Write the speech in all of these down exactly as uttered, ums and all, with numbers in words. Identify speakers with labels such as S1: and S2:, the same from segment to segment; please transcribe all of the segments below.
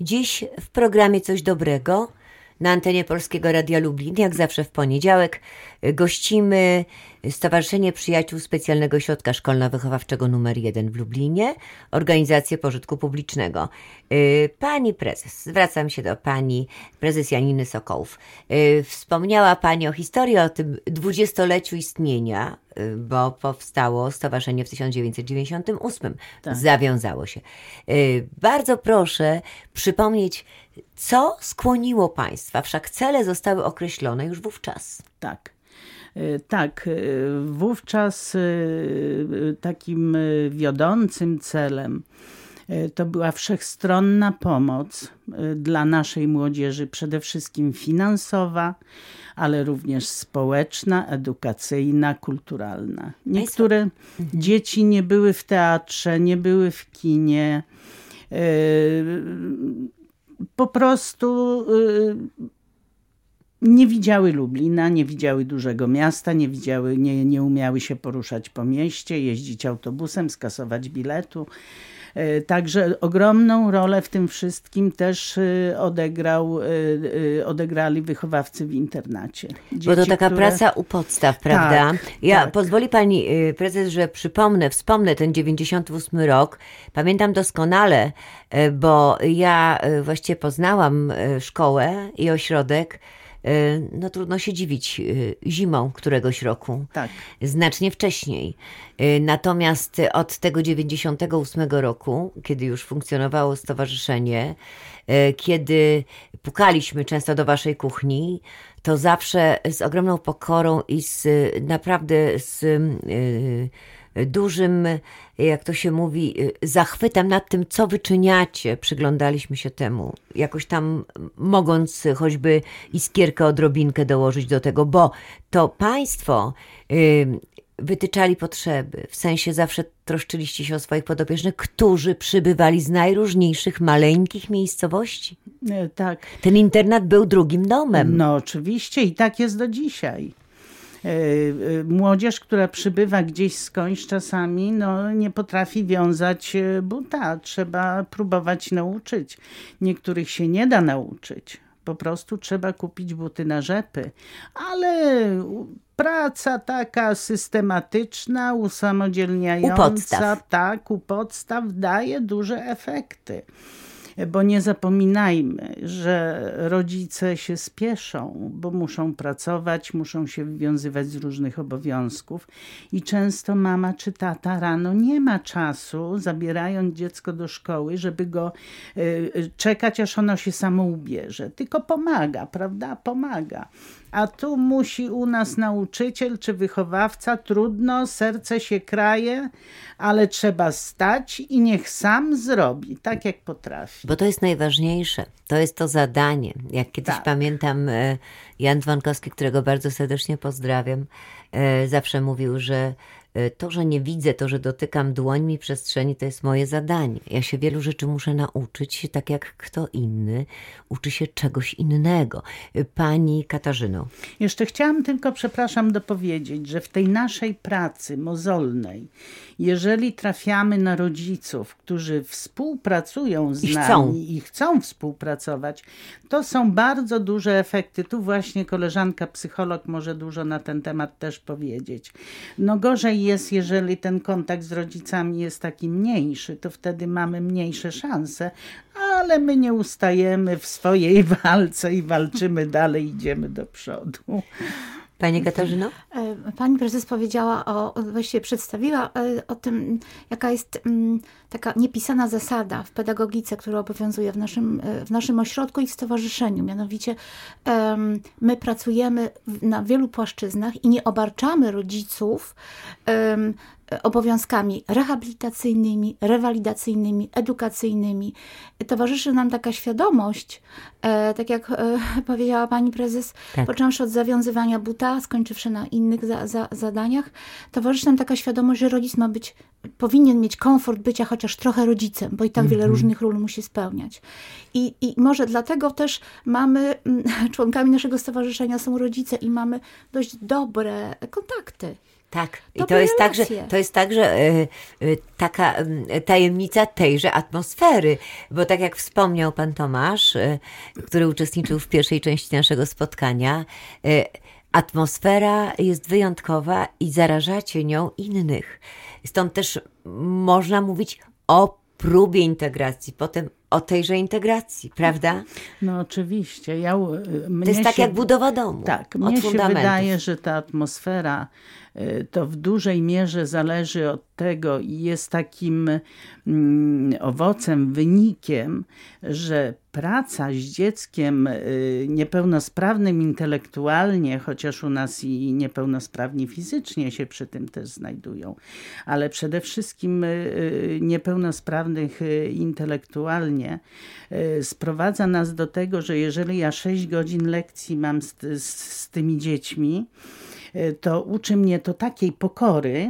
S1: Dziś w programie Coś Dobrego na antenie Polskiego Radia Lublin, jak zawsze w poniedziałek, gościmy Stowarzyszenie Przyjaciół Specjalnego Ośrodka Szkolno-Wychowawczego numer jeden w Lublinie, organizację pożytku publicznego. Pani prezes, zwracam się do pani prezes Janiny Sokołów. Wspomniała pani o historii, o tym dwudziestoleciu istnienia, bo powstało stowarzyszenie w tysiąc dziewięćset dziewięćdziesiątym ósmym. Tak. Zawiązało się. Bardzo proszę przypomnieć, co skłoniło państwa, wszak cele zostały określone już wówczas.
S2: Tak. Tak, wówczas takim wiodącym celem to była wszechstronna pomoc dla naszej młodzieży, przede wszystkim finansowa, ale również społeczna, edukacyjna, kulturalna. Niektóre Państwo... dzieci nie były w teatrze, nie były w kinie. Po prostu nie widziały Lublina, nie widziały dużego miasta, nie widziały, nie, nie umiały się poruszać po mieście, jeździć autobusem, skasować biletu. Także ogromną rolę w tym wszystkim też odegrał, odegrali wychowawcy w internacie. Dzieci,
S1: bo to taka
S2: które...
S1: praca u podstaw, prawda?
S2: Tak,
S1: ja
S2: tak.
S1: Pozwoli pani prezes, że przypomnę, wspomnę ten dziewięćdziesiąty ósmy rok. Pamiętam doskonale, bo ja właściwie poznałam szkołę i ośrodek. No trudno się dziwić, zimą któregoś roku, tak. Znacznie wcześniej. Natomiast od tego dziewięćdziesiątego ósmego roku, kiedy już funkcjonowało stowarzyszenie, kiedy pukaliśmy często do waszej kuchni, to zawsze z ogromną pokorą i z naprawdę z dużym, jak to się mówi, zachwytem nad tym, co wyczyniacie. Przyglądaliśmy się temu, jakoś tam mogąc choćby iskierkę, odrobinkę dołożyć do tego, bo to państwo wytyczali potrzeby, w sensie zawsze troszczyliście się o swoich podopiecznych, którzy przybywali z najróżniejszych maleńkich miejscowości.
S2: Tak.
S1: Ten internat był drugim domem.
S2: No oczywiście i tak jest do dzisiaj. Młodzież, która przybywa gdzieś skądś czasami, no, nie potrafi wiązać buta. Trzeba próbować nauczyć. Niektórych się nie da nauczyć. Po prostu trzeba kupić buty na rzepy. Ale praca taka systematyczna, usamodzielniająca,
S1: u podstaw.
S2: tak, u podstaw daje duże efekty. Bo nie zapominajmy, że rodzice się spieszą, bo muszą pracować, muszą się wywiązywać z różnych obowiązków i często mama czy tata rano nie ma czasu, zabierając dziecko do szkoły, żeby go y, czekać, aż ono się samo ubierze. Tylko pomaga, prawda? Pomaga. A tu musi u nas nauczyciel czy wychowawca, trudno, serce się kraje, ale trzeba stać i niech sam zrobi, tak jak potrafi.
S1: Bo to jest najważniejsze, to jest to zadanie. Jak kiedyś tak. pamiętam, Jan Dzwonkowski, którego bardzo serdecznie pozdrawiam, zawsze mówił, że to, że nie widzę, to, że dotykam dłońmi przestrzeni, to jest moje zadanie. Ja się wielu rzeczy muszę nauczyć, tak jak kto inny uczy się czegoś innego. Pani Katarzyno.
S2: Jeszcze chciałam tylko, przepraszam, dopowiedzieć, że w tej naszej pracy mozolnej, jeżeli trafiamy na rodziców, którzy współpracują z
S1: I
S2: nami
S1: chcą.
S2: i chcą współpracować, to są bardzo duże efekty. Tu właśnie koleżanka psycholog może dużo na ten temat też powiedzieć. No gorzej jest, jeżeli ten kontakt z rodzicami jest taki mniejszy, to wtedy mamy mniejsze szanse, ale my nie ustajemy w swojej walce i walczymy dalej, idziemy do przodu.
S1: Pani Katarzyno?
S3: Pani prezes powiedziała, o, właściwie przedstawiła o tym, jaka jest taka niepisana zasada w pedagogice, która obowiązuje w naszym, w naszym ośrodku i w stowarzyszeniu. Mianowicie my pracujemy na wielu płaszczyznach i nie obarczamy rodziców obowiązkami rehabilitacyjnymi, rewalidacyjnymi, edukacyjnymi. Towarzyszy nam taka świadomość, e, tak jak e, powiedziała pani prezes, tak. począwszy od zawiązywania buta, skończywszy na innych za, za, zadaniach, towarzyszy nam taka świadomość, że rodzic ma być, powinien mieć komfort bycia chociaż trochę rodzicem, bo i tak mm-hmm. wiele różnych ról musi spełniać. I, I może dlatego też mamy, członkami naszego stowarzyszenia są rodzice i mamy dość dobre kontakty.
S1: Tak, i
S3: Dobre
S1: to jest tak, że,
S3: relacje.
S1: to jest tak, że y, y, taka y, tajemnica tejże atmosfery, bo tak jak wspomniał pan Tomasz, y, który uczestniczył w pierwszej części naszego spotkania, y, atmosfera jest wyjątkowa i zarażacie nią innych. Stąd też można mówić o próbie integracji, potem o tejże integracji, prawda?
S2: No oczywiście. Ja, mnie
S1: To jest tak
S2: się,
S1: jak budowa domu.
S2: Tak,
S1: od
S2: mnie się
S1: fundamentów.
S2: wydaje, że ta atmosfera y, to w dużej mierze zależy od tego i jest takim mm, owocem, wynikiem, że praca z dzieckiem y, niepełnosprawnym intelektualnie, chociaż u nas i niepełnosprawni fizycznie się przy tym też znajdują, ale przede wszystkim y, y, niepełnosprawnych y, intelektualnie y, sprowadza nas do tego, że jeżeli ja sześć godzin lekcji mam z, z, z tymi dziećmi, y, to uczy mnie to takiej pokory,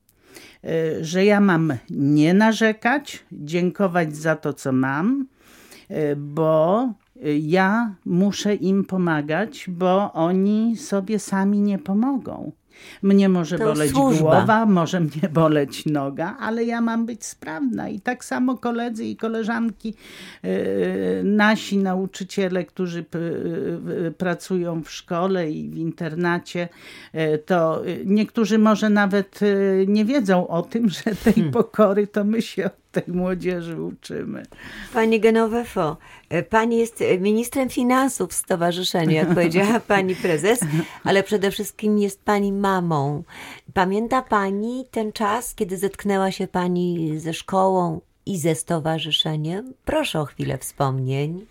S2: y, że ja mam nie narzekać, dziękować za to, co mam, y, bo ja muszę im pomagać, bo oni sobie sami nie pomogą. Mnie może
S1: To
S2: boleć
S1: służba.
S2: głowa, może mnie boleć noga, ale ja mam być sprawna. I tak samo koledzy i koleżanki, yy, nasi nauczyciele, którzy p, yy, pracują w szkole i w internacie, yy, to niektórzy może nawet yy, nie wiedzą o tym, że tej hmm. pokory to my się od tej młodzieży uczymy.
S1: Pani Genovefo, pani jest ministrem finansów stowarzyszenia, jak powiedziała pani prezes, ale przede wszystkim jest pani mamą. Pamięta pani ten czas, kiedy zetknęła się pani ze szkołą i ze stowarzyszeniem? Proszę o chwilę wspomnień.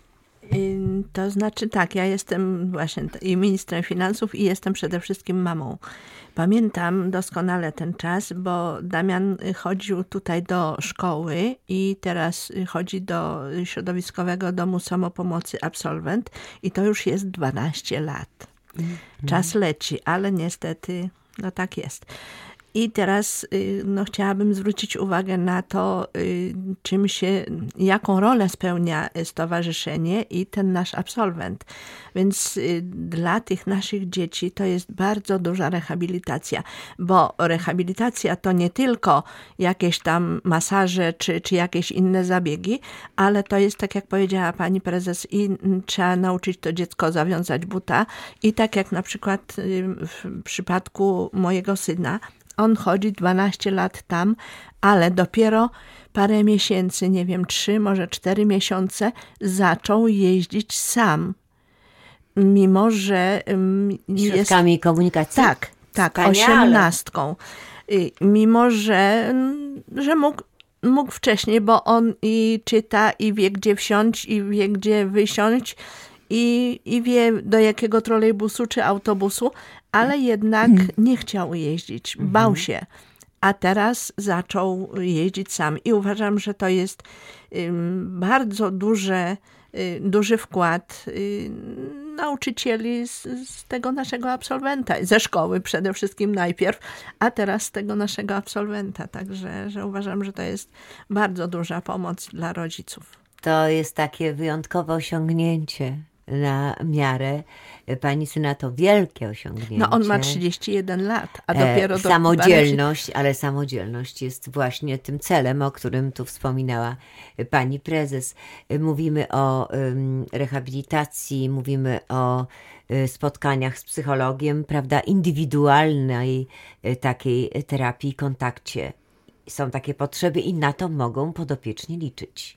S4: To znaczy tak, ja jestem właśnie i ministrem finansów i jestem przede wszystkim mamą. Pamiętam doskonale ten czas, bo Damian chodził tutaj do szkoły i teraz chodzi do środowiskowego domu samopomocy Absolwent i to już jest dwanaście lat. Czas leci, ale niestety no tak jest. I teraz no, chciałabym zwrócić uwagę na to, czym się, jaką rolę spełnia stowarzyszenie i ten nasz absolwent. Więc dla tych naszych dzieci to jest bardzo duża rehabilitacja, bo rehabilitacja to nie tylko jakieś tam masaże czy, czy jakieś inne zabiegi, ale to jest, tak jak powiedziała pani prezes, i trzeba nauczyć to dziecko zawiązać buta i tak jak na przykład w przypadku mojego syna, on chodzi dwanaście lat tam, ale dopiero parę miesięcy, nie wiem, trzy, może cztery miesiące zaczął jeździć sam. Mimo, że jest...
S1: Środkami komunikacji?
S4: Tak, tak, osiemnastką. Mimo, że, że mógł, mógł wcześniej, bo on i czyta, i wie, gdzie wsiąść, i wie, gdzie wysiąść, i, i wie, do jakiego trolejbusu czy autobusu, ale jednak nie chciał jeździć, bał się. A teraz zaczął jeździć sam i uważam, że to jest bardzo duże, duży wkład nauczycieli z, z tego naszego absolwenta, ze szkoły przede wszystkim najpierw, a teraz z tego naszego absolwenta. Także że uważam, że to jest bardzo duża pomoc dla rodziców.
S1: To jest takie wyjątkowe osiągnięcie. Na miarę pani syna to wielkie osiągnięcie.
S4: No on ma trzydzieści jeden lat, a dopiero...
S1: E,
S4: do
S1: samodzielność, ale samodzielność jest właśnie tym celem, o którym tu wspominała pani prezes. Mówimy o um, rehabilitacji, mówimy o y, spotkaniach z psychologiem, prawda, indywidualnej y, takiej terapii, kontakcie. Są takie potrzeby i na to mogą podopieczni liczyć.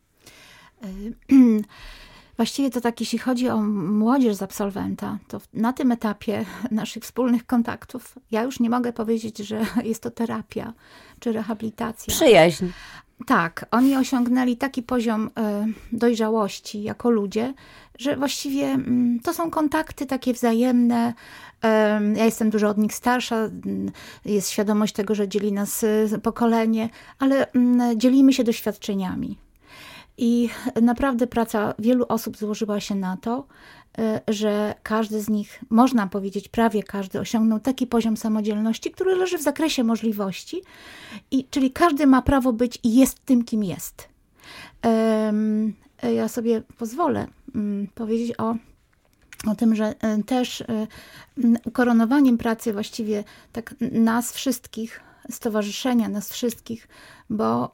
S3: Właściwie to tak, jeśli chodzi o młodzież z absolwenta, to na tym etapie naszych wspólnych kontaktów ja już nie mogę powiedzieć, że jest to terapia czy rehabilitacja.
S1: Przyjaźń.
S3: Tak, oni osiągnęli taki poziom dojrzałości jako ludzie, że właściwie to są kontakty takie wzajemne. Ja jestem dużo od nich starsza, jest świadomość tego, że dzieli nas pokolenie, ale dzielimy się doświadczeniami. I naprawdę praca wielu osób złożyła się na to, że każdy z nich, można powiedzieć prawie każdy, osiągnął taki poziom samodzielności, który leży w zakresie możliwości, i, czyli każdy ma prawo być i jest tym, kim jest. Ja sobie pozwolę powiedzieć o o tym, że też ukoronowaniem pracy właściwie tak nas wszystkich, stowarzyszenia nas wszystkich, bo,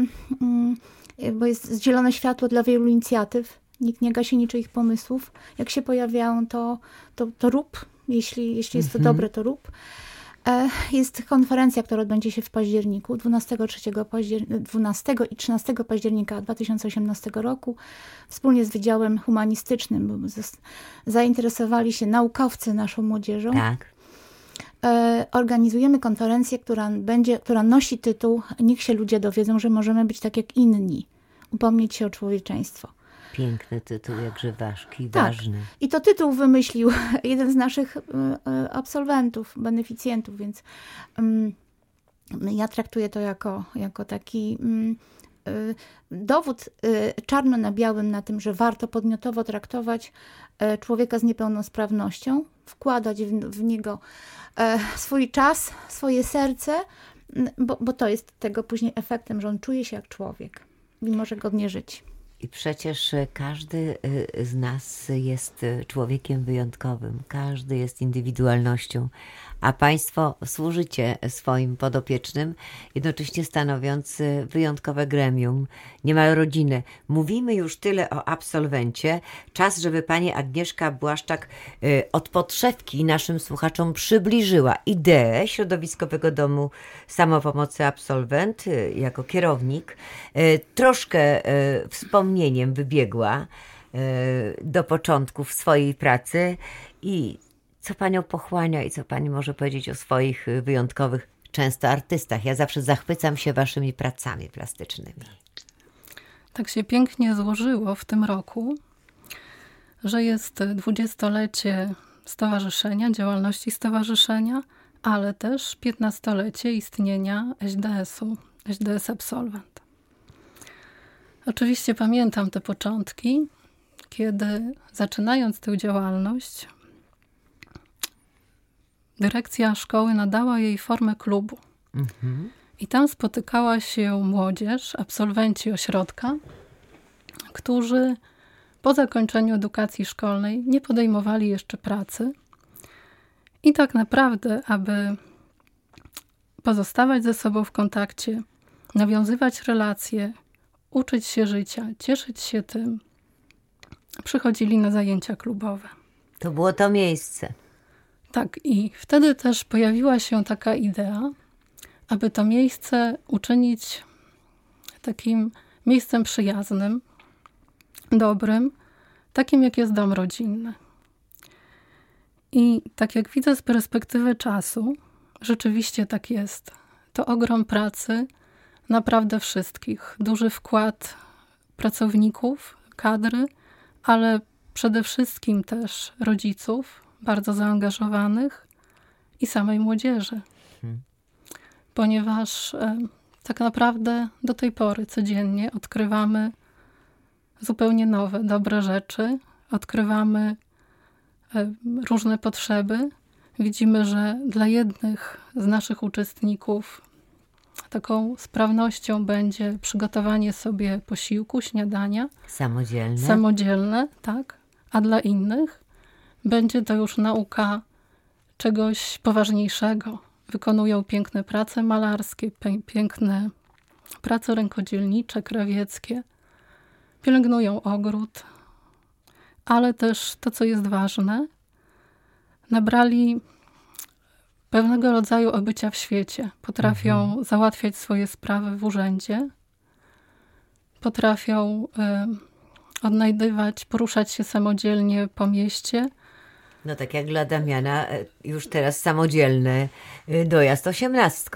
S3: bo jest zielone światło dla wielu inicjatyw, nikt nie gasi niczyich pomysłów. Jak się pojawiają, to, to, to rób, jeśli, jeśli jest to mhm. dobre, to rób. Jest konferencja, która odbędzie się w październiku, dwunastego, trzeciego paździer... dwunastego i trzynastego października dwa tysiące osiemnastego roku, wspólnie z Wydziałem Humanistycznym, bo zainteresowali się naukowcy naszą młodzieżą.
S1: Tak.
S3: Organizujemy konferencję, która, będzie, która nosi tytuł Niech się ludzie dowiedzą, że możemy być tak jak inni. Upomnieć się o człowieczeństwo.
S1: Piękny tytuł, jakże ważki i
S3: tak.
S1: ważny.
S3: I to tytuł wymyślił jeden z naszych absolwentów, beneficjentów, więc um, ja traktuję to jako, jako taki um, y, dowód y, czarno na białym na tym, że warto podmiotowo traktować y, człowieka z niepełnosprawnością, wkładać w, w niego y, swój czas, swoje serce, y, bo, bo to jest tego później efektem, że on czuje się jak człowiek i może godnie żyć.
S1: I przecież każdy z nas jest człowiekiem wyjątkowym, każdy jest indywidualnością, a Państwo służycie swoim podopiecznym, jednocześnie stanowiąc wyjątkowe gremium, niemal rodzinę. Mówimy już tyle o absolwencie. Czas, żeby Pani Agnieszka Błaszczak od podszewki naszym słuchaczom przybliżyła ideę Środowiskowego Domu Samopomocy Absolwent jako kierownik. Troszkę wspomnieniem wybiegła do początków swojej pracy i co Panią pochłania i co Pani może powiedzieć o swoich wyjątkowych, często artystach. Ja zawsze zachwycam się Waszymi pracami plastycznymi.
S5: Tak się pięknie złożyło w tym roku, że jest dwudziestolecie stowarzyszenia, działalności stowarzyszenia, ale też piętnastolecie istnienia S D S-u, S D S Absolwent. Oczywiście pamiętam te początki, kiedy zaczynając tę działalność, dyrekcja szkoły nadała jej formę klubu. Mhm. I tam spotykała się młodzież, absolwenci ośrodka, którzy po zakończeniu edukacji szkolnej nie podejmowali jeszcze pracy. I tak naprawdę, aby pozostawać ze sobą w kontakcie, nawiązywać relacje, uczyć się życia, cieszyć się tym, przychodzili na zajęcia klubowe.
S1: To było to miejsce.
S5: Tak, i wtedy też pojawiła się taka idea, aby to miejsce uczynić takim miejscem przyjaznym, dobrym, takim jak jest dom rodzinny. I tak jak widzę z perspektywy czasu, rzeczywiście tak jest. To ogrom pracy naprawdę wszystkich. Duży wkład pracowników, kadry, ale przede wszystkim też rodziców, bardzo zaangażowanych i samej młodzieży. Hmm. Ponieważ e, tak naprawdę do tej pory codziennie odkrywamy zupełnie nowe, dobre rzeczy. Odkrywamy e, różne potrzeby. Widzimy, że dla jednych z naszych uczestników taką sprawnością będzie przygotowanie sobie posiłku, śniadania.
S1: Samodzielne. Samodzielne,
S5: tak. A dla innych będzie to już nauka czegoś poważniejszego. Wykonują piękne prace malarskie, piękne prace rękodzielnicze, krawieckie. Pielęgnują ogród, ale też to, co jest ważne, nabrali pewnego rodzaju obycia w świecie. Potrafią mhm. załatwiać swoje sprawy w urzędzie. Potrafią y, odnajdywać, poruszać się samodzielnie po mieście.
S1: No tak jak dla Damiana już teraz samodzielny dojazd osiemnastką.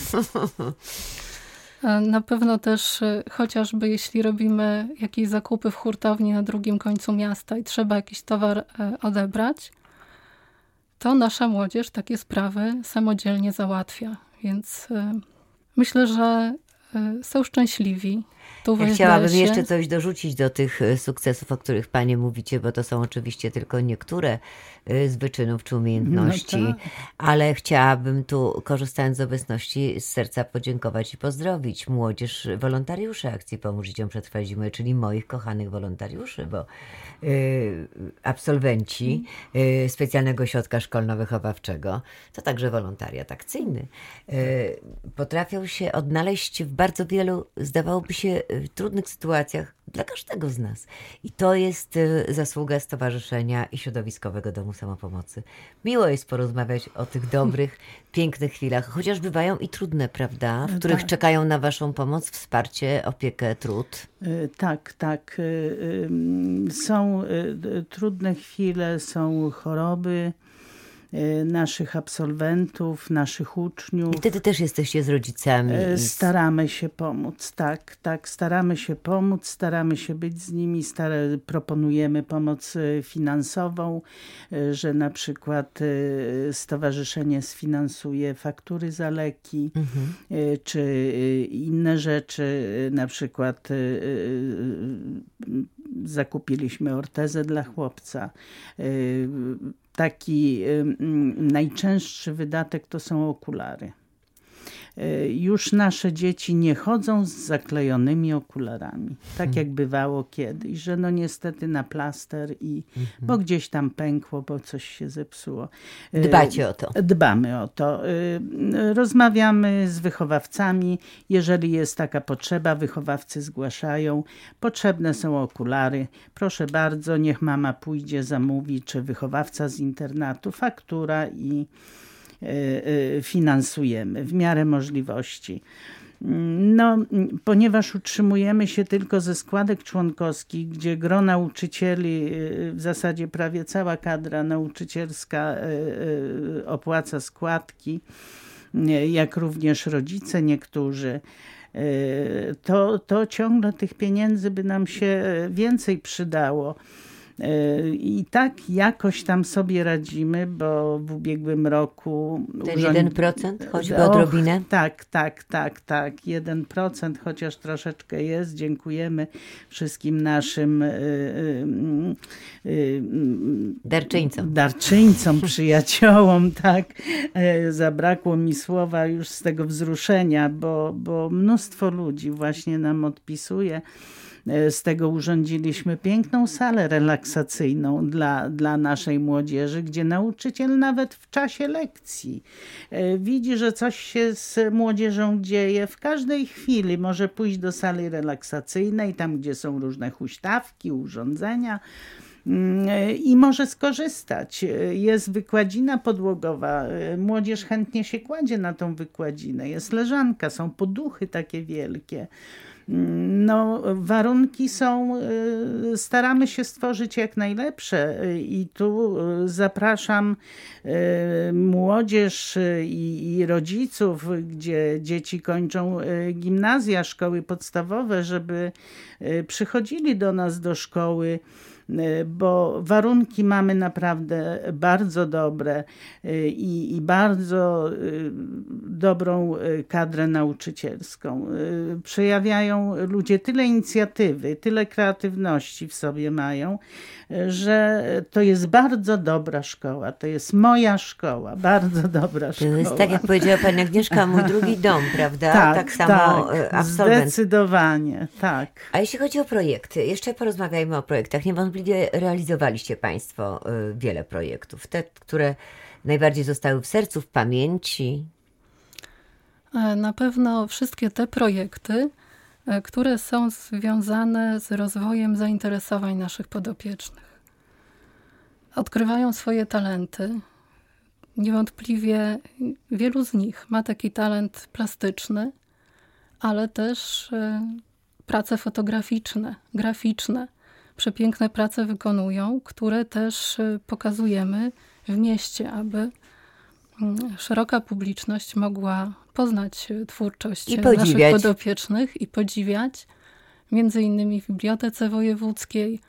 S5: Na pewno też chociażby jeśli robimy jakieś zakupy w hurtowni na drugim końcu miasta i trzeba jakiś towar odebrać, to nasza młodzież takie sprawy samodzielnie załatwia. Więc myślę, że są szczęśliwi. Tu
S1: Ja chciałabym jeszcze coś dorzucić do tych sukcesów, o których panie mówicie, bo to są oczywiście tylko niektóre z wyczynów czy umiejętności, no tak. Ale chciałabym tu, korzystając z obecności, z serca podziękować i pozdrowić młodzież, wolontariuszy Akcji Pomóż Dzieciom Przetrwać Zimę, czyli moich kochanych wolontariuszy, bo y, absolwenci y, specjalnego ośrodka szkolno-wychowawczego, to także wolontariat akcyjny, y, potrafią się odnaleźć w bardzo wielu, zdawałoby się, w trudnych sytuacjach dla każdego z nas. I to jest zasługa Stowarzyszenia i Środowiskowego Domu Samopomocy. Miło jest porozmawiać o tych dobrych, pięknych chwilach, chociaż bywają i trudne, prawda? W których tak. czekają na waszą pomoc, wsparcie, opiekę, trud.
S2: Tak, tak. Są trudne chwile, są choroby naszych absolwentów, naszych uczniów.
S1: I wtedy też jesteście z rodzicami.
S2: Staramy się pomóc, tak, tak. Staramy się pomóc, staramy się być z nimi, stare, proponujemy pomoc finansową, że na przykład stowarzyszenie sfinansuje faktury za leki, mhm. czy inne rzeczy, na przykład zakupiliśmy ortezę dla chłopca. Taki najczęstszy wydatek to są okulary. Już nasze dzieci nie chodzą z zaklejonymi okularami, tak jak bywało kiedyś, że no niestety na plaster i mhm. bo gdzieś tam pękło, bo coś się zepsuło.
S1: Dbacie o to.
S2: Dbamy o to. Rozmawiamy z wychowawcami. Jeżeli jest taka potrzeba, wychowawcy zgłaszają. Potrzebne są okulary. Proszę bardzo, niech mama pójdzie, zamówi, czy wychowawca z internatu, faktura i finansujemy w miarę możliwości. No, ponieważ utrzymujemy się tylko ze składek członkowskich, gdzie gro nauczycieli, w zasadzie prawie cała kadra nauczycielska opłaca składki, jak również rodzice niektórzy, to, to ciągle tych pieniędzy by nam się więcej przydało. I tak jakoś tam sobie radzimy, bo w ubiegłym roku...
S1: Ten urząd... jeden procent? Choćby Och, odrobinę?
S2: Tak, tak, tak, tak. jeden procent, chociaż troszeczkę jest. Dziękujemy wszystkim naszym y, y, y,
S1: darczyńcom,
S2: darczyńcom przyjaciołom. Tak. Zabrakło mi słowa już z tego wzruszenia, bo, bo mnóstwo ludzi właśnie nam odpisuje. Z tego urządziliśmy piękną salę relaksacyjną dla, dla naszej młodzieży, gdzie nauczyciel nawet w czasie lekcji widzi, że coś się z młodzieżą dzieje. W każdej chwili może pójść do sali relaksacyjnej, tam gdzie są różne huśtawki, urządzenia, i może skorzystać. Jest wykładzina podłogowa, młodzież chętnie się kładzie na tą wykładzinę, jest leżanka, są poduchy takie wielkie. No, warunki są, staramy się stworzyć jak najlepsze i tu zapraszam młodzież i, i rodziców, gdzie dzieci kończą gimnazja, szkoły podstawowe, żeby przychodzili do nas do szkoły, bo warunki mamy naprawdę bardzo dobre i, i bardzo dobrą kadrę nauczycielską. Przejawiają ludzie tyle inicjatywy, tyle kreatywności w sobie mają, że to jest bardzo dobra szkoła. To jest moja szkoła, bardzo dobra szkoła.
S1: To jest tak, jak powiedziała pani Agnieszka, mój drugi dom, prawda? Tak, tak samo
S2: tak,
S1: absolwent.
S2: Zdecydowanie, tak.
S1: A jeśli chodzi o projekty, jeszcze porozmawiajmy o projektach. Niewątpliwie realizowaliście państwo wiele projektów. Te, które najbardziej zostały w sercu, w pamięci.
S5: Na pewno wszystkie te projekty, które są związane z rozwojem zainteresowań naszych podopiecznych. Odkrywają swoje talenty. Niewątpliwie wielu z nich ma taki talent plastyczny, ale też prace fotograficzne, graficzne. Przepiękne prace wykonują, które też pokazujemy w mieście, aby szeroka publiczność mogła poznać twórczość naszych podopiecznych i podziwiać. Między innymi w Bibliotece Wojewódzkiej,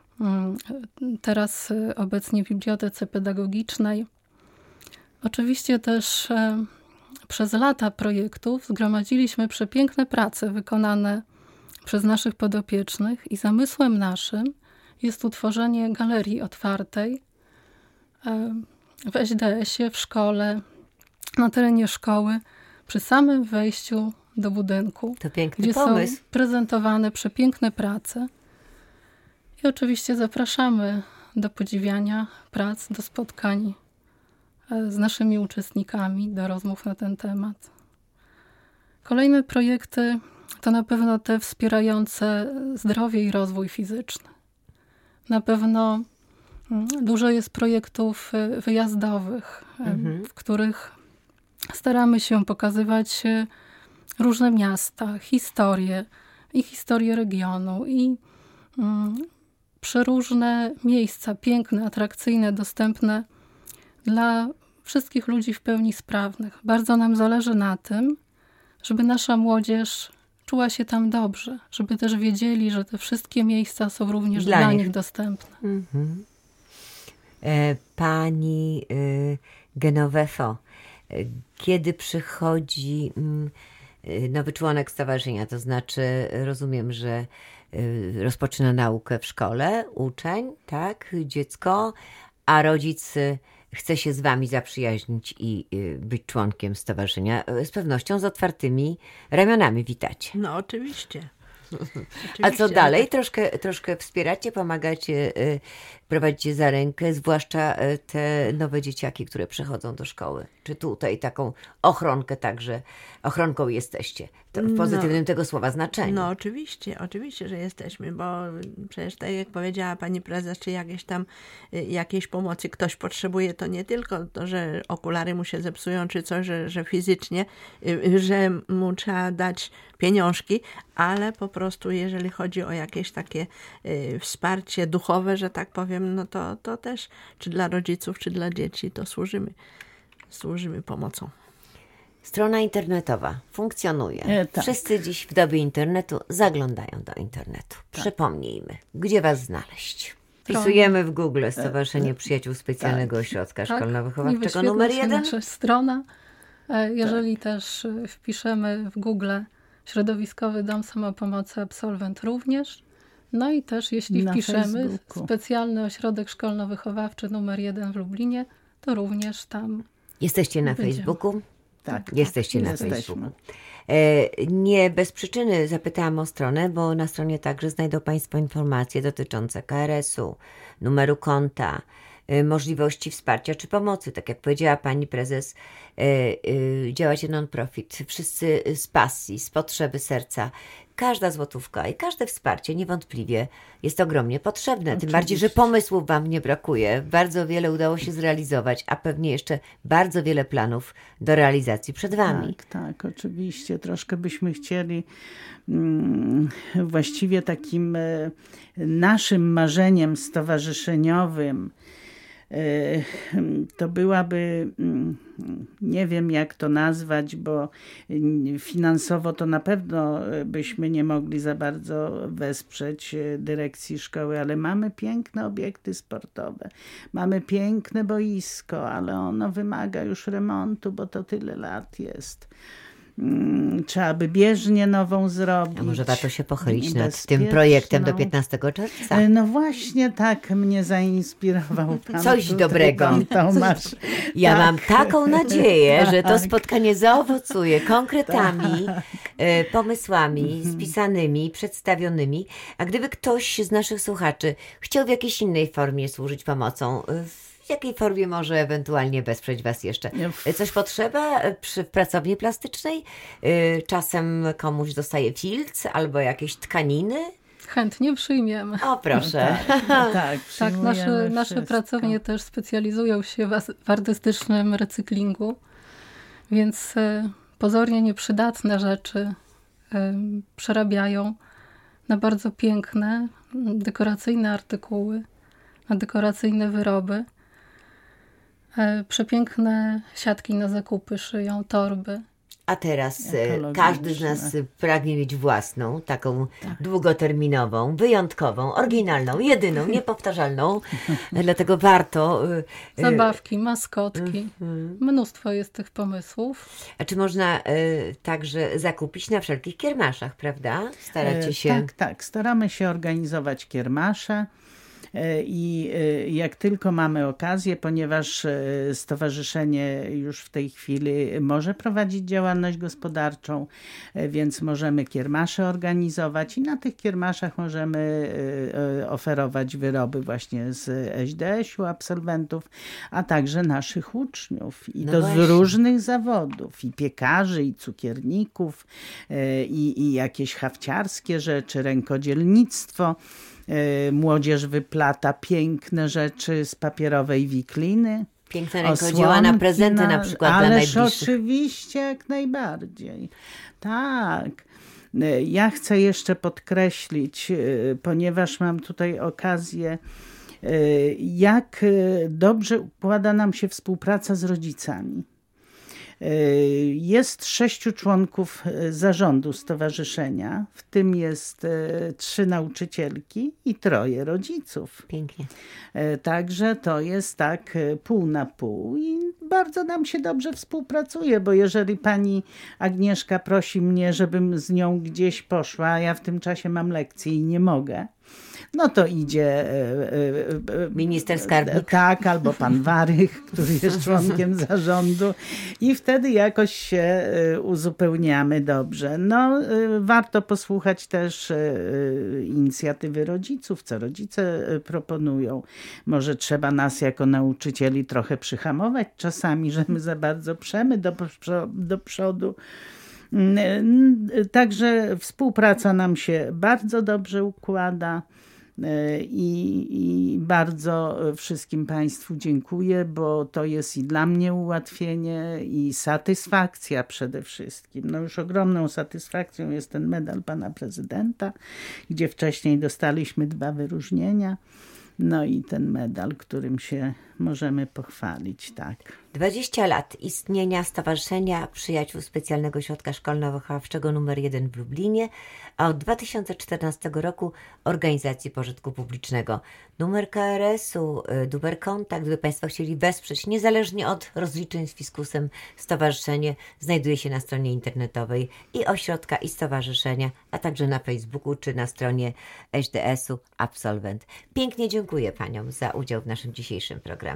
S5: teraz obecnie w Bibliotece Pedagogicznej. Oczywiście też przez lata projektów zgromadziliśmy przepiękne prace wykonane przez naszych podopiecznych i zamysłem naszym jest utworzenie galerii otwartej w S D S-ie, w szkole, na terenie szkoły, przy samym wejściu do budynku.
S1: To piękny
S5: gdzie
S1: pomysł.
S5: są prezentowane przepiękne prace. I oczywiście zapraszamy do podziwiania prac, do spotkań z naszymi uczestnikami, do rozmów na ten temat. Kolejne projekty to na pewno te wspierające zdrowie i rozwój fizyczny. Na pewno dużo jest projektów wyjazdowych, mhm. w których staramy się pokazywać różne miasta, historie i historię regionu i mm, przeróżne miejsca, piękne, atrakcyjne, dostępne dla wszystkich ludzi w pełni sprawnych. Bardzo nam zależy na tym, żeby nasza młodzież czuła się tam dobrze, żeby też wiedzieli, że te wszystkie miejsca są również dla, dla nich. nich dostępne.
S1: Mhm. E, pani y, Genowefo, y, kiedy przychodzi y, nowy członek stowarzyszenia, to znaczy rozumiem, że y, rozpoczyna naukę w szkole, uczeń, tak, dziecko, a rodzic y, chce się z wami zaprzyjaźnić i y, być członkiem stowarzyszenia, z pewnością z otwartymi ramionami witacie.
S4: No oczywiście.
S1: A co dalej? Troszkę, troszkę wspieracie, pomagacie, y, prowadzicie za rękę, zwłaszcza y, te nowe dzieciaki, które przychodzą do szkoły. Czy tutaj taką ochronkę także, ochronką jesteście? To w pozytywnym no, tego słowa znaczeniu.
S4: No oczywiście, oczywiście, że jesteśmy, bo przecież tak jak powiedziała pani prezes, czy jakieś tam y, jakiejś pomocy ktoś potrzebuje, to nie tylko to, że okulary mu się zepsują, czy coś, że, że fizycznie, y, że mu trzeba dać pieniążki, ale po prostu jeżeli chodzi o jakieś takie y, wsparcie duchowe, że tak powiem, no to, to też czy dla rodziców, czy dla dzieci to służymy, służymy pomocą.
S1: Strona internetowa funkcjonuje.
S2: E, tak.
S1: Wszyscy dziś w dobie internetu zaglądają do internetu. Tak. Przypomnijmy, gdzie was znaleźć? Wpisujemy w Google Stowarzyszenie Przyjaciół Specjalnego tak. Ośrodka
S5: tak.
S1: Szkolno-Wychowawczego numer jeden.
S5: Nasza strona. Jeżeli tak. też wpiszemy w Google Środowiskowy Dom Samopomocy Absolwent również. No i też jeśli na wpiszemy Facebooku. Specjalny Ośrodek Szkolno-Wychowawczy numer jeden w Lublinie, to również tam
S1: jesteście na
S5: będziemy.
S1: Facebooku?
S2: Tak.
S1: Jesteście na
S2: Jesteśmy.
S1: Facebooku. Nie bez przyczyny zapytałam o stronę, bo na stronie także znajdą Państwo informacje dotyczące K R S-u, numeru konta, możliwości wsparcia czy pomocy. Tak jak powiedziała pani prezes, działacie non-profit. Wszyscy z pasji, z potrzeby serca. Każda złotówka i każde wsparcie niewątpliwie jest ogromnie potrzebne. Oczywiście. Tym bardziej, że pomysłów wam nie brakuje. Bardzo wiele udało się zrealizować, a pewnie jeszcze bardzo wiele planów do realizacji przed wami.
S2: Tak, tak, oczywiście. Troszkę byśmy chcieli mm, właściwie takim y, naszym marzeniem stowarzyszeniowym to byłaby, nie wiem jak to nazwać, bo finansowo to na pewno byśmy nie mogli za bardzo wesprzeć dyrekcji szkoły, ale mamy piękne obiekty sportowe, mamy piękne boisko, ale ono wymaga już remontu, bo to tyle lat jest. Trzeba by bieżnię nową zrobić.
S1: A może warto się pochylić nad tym projektem do piętnastego czerwca?
S2: No właśnie tak mnie zainspirował pan.
S1: Coś tutaj, dobrego.
S2: Pan Tomasz.
S1: Ja
S2: tak.
S1: mam taką nadzieję, że to spotkanie zaowocuje konkretami, tak. pomysłami mhm. spisanymi, przedstawionymi. A gdyby ktoś z naszych słuchaczy chciał w jakiejś innej formie służyć pomocą, w jakiej formie może ewentualnie wesprzeć was jeszcze? Coś potrzeba przy w pracowni plastycznej? Czasem komuś dostaje filc albo jakieś tkaniny?
S5: Chętnie przyjmiemy.
S1: O, proszę.
S2: No tak, tak,
S5: tak nasze, nasze pracownie też specjalizują się w artystycznym recyklingu, więc pozornie nieprzydatne rzeczy przerabiają na bardzo piękne, dekoracyjne artykuły, na dekoracyjne wyroby. Przepiękne siatki na zakupy szyją, torby.
S1: A teraz e, każdy z nas pragnie mieć własną, taką tak. długoterminową, wyjątkową, oryginalną, jedyną, niepowtarzalną. Dlatego warto... E,
S5: Zabawki, maskotki. E, Mnóstwo jest tych pomysłów.
S1: A czy można e, także zakupić na wszelkich kiermaszach, prawda? Staracie się...
S2: E, tak, tak. Staramy się organizować kiermasze. I jak tylko mamy okazję, ponieważ stowarzyszenie już w tej chwili może prowadzić działalność gospodarczą, więc możemy kiermasze organizować i na tych kiermaszach możemy oferować wyroby właśnie z S D S-u absolwentów, a także naszych uczniów i no to właśnie. Z różnych zawodów, i piekarzy, i cukierników, i, i jakieś hafciarskie rzeczy, rękodzielnictwo. Młodzież wyplata piękne rzeczy z papierowej wikliny.
S1: Piękne rękodzieła na prezenty na przykład dla najbliższych.
S2: Ależ oczywiście, jak najbardziej. Tak. Ja chcę jeszcze podkreślić, ponieważ mam tutaj okazję, jak dobrze układa nam się współpraca z rodzicami. Jest sześciu członków zarządu stowarzyszenia, w tym jest trzy nauczycielki i troje rodziców.
S1: Pięknie.
S2: Także to jest tak pół na pół i bardzo nam się dobrze współpracuje, bo jeżeli pani Agnieszka prosi mnie, żebym z nią gdzieś poszła, a ja w tym czasie mam lekcję i nie mogę, no to idzie
S1: minister skarbnik.
S2: Tak, albo pan Warych, który jest członkiem zarządu i wtedy jakoś się uzupełniamy dobrze. No, warto posłuchać też inicjatywy rodziców, co rodzice proponują. Może trzeba nas jako nauczycieli trochę przyhamować czasami, że my za bardzo przemy do, do przodu. Także współpraca nam się bardzo dobrze układa. I, I bardzo wszystkim Państwu dziękuję, bo to jest i dla mnie ułatwienie i satysfakcja przede wszystkim. No już ogromną satysfakcją jest ten medal pana prezydenta, gdzie wcześniej dostaliśmy dwa wyróżnienia. No i ten medal, którym się możemy pochwalić, tak.
S1: dwadzieścia lat istnienia Stowarzyszenia Przyjaciół Specjalnego Ośrodka Szkolno-Wychowawczego numer jeden w Lublinie, a od dwa tysiące czternastego roku organizacji pożytku publicznego. Numer K R S-u, numer kontakt, gdyby Państwo chcieli wesprzeć, niezależnie od rozliczeń z fiskusem, stowarzyszenie znajduje się na stronie internetowej i ośrodka, i stowarzyszenia, a także na Facebooku czy na stronie S D S-u Absolwent. Pięknie dziękuję Paniom za udział w naszym dzisiejszym programie.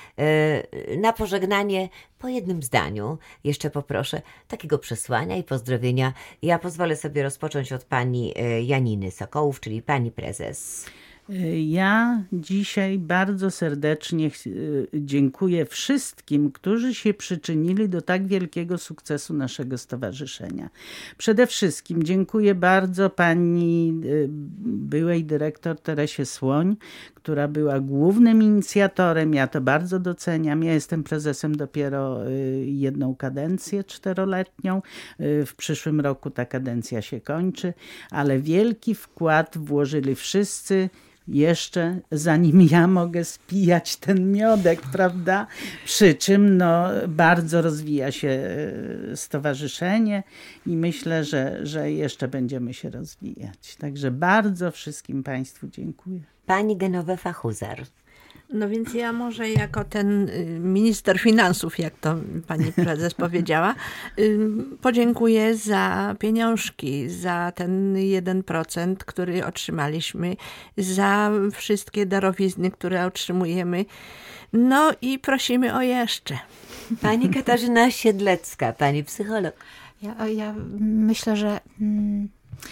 S1: Na pożegnanie po jednym zdaniu jeszcze poproszę takiego przesłania i pozdrowienia. Ja pozwolę sobie rozpocząć od pani Janiny Sokołów, czyli pani prezes.
S2: Ja dzisiaj bardzo serdecznie dziękuję wszystkim, którzy się przyczynili do tak wielkiego sukcesu naszego stowarzyszenia. Przede wszystkim dziękuję bardzo pani byłej dyrektor Teresie Słoń, która była głównym inicjatorem. Ja to bardzo doceniam. Ja jestem prezesem dopiero jedną kadencję czteroletnią. W przyszłym roku ta kadencja się kończy, ale wielki wkład włożyli wszyscy, jeszcze zanim ja mogę spijać ten miodek, prawda? Przy czym no, bardzo rozwija się stowarzyszenie i myślę, że, że jeszcze będziemy się rozwijać. Także bardzo wszystkim Państwu dziękuję.
S1: Pani Genowefa Huzar.
S4: No więc ja może jako ten minister finansów, jak to pani prezes powiedziała, podziękuję za pieniążki, za ten jeden procent, który otrzymaliśmy, za wszystkie darowizny, które otrzymujemy. No i prosimy o jeszcze.
S1: Pani Katarzyna Siedlecka, pani psycholog.
S3: Ja, ja myślę, że... Mm...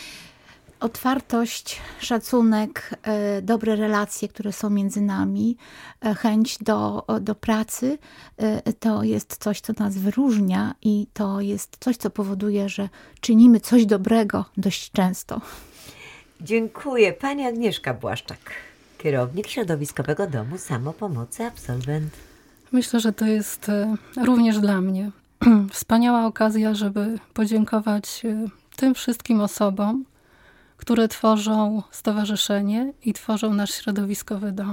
S3: Otwartość, szacunek, dobre relacje, które są między nami, chęć do, do pracy, to jest coś, co nas wyróżnia i to jest coś, co powoduje, że czynimy coś dobrego dość często.
S1: Dziękuję. Pani Agnieszka Błaszczak, kierownik Środowiskowego Domu Samopomocy Absolwent.
S5: Myślę, że to jest również dla mnie wspaniała okazja, żeby podziękować tym wszystkim osobom, które tworzą stowarzyszenie i tworzą nasz środowiskowy dom.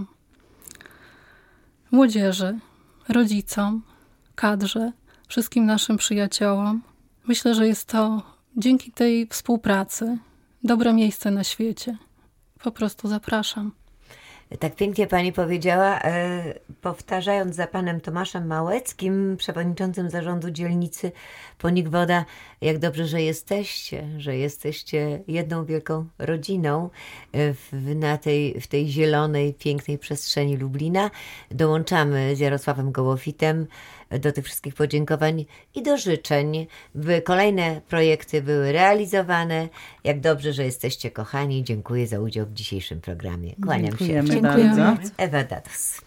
S5: Młodzieży, rodzicom, kadrze, wszystkim naszym przyjaciołom, Myślę, że jest to dzięki tej współpracy dobre miejsce na świecie. Po prostu zapraszam.
S1: Tak pięknie pani powiedziała, e, powtarzając za panem Tomaszem Małeckim, przewodniczącym zarządu dzielnicy Ponikwoda, jak dobrze, że jesteście, że jesteście jedną wielką rodziną e, w, na tej, w tej zielonej, pięknej przestrzeni Lublina. Dołączamy z Jarosławem Gołowitem do tych wszystkich podziękowań i do życzeń, by kolejne projekty były realizowane. Jak dobrze, że jesteście kochani. Dziękuję za udział w dzisiejszym programie. Kłaniam
S2: Dziękujemy
S1: się.
S5: Dziękujemy
S2: bardzo.
S1: Ewa Dados.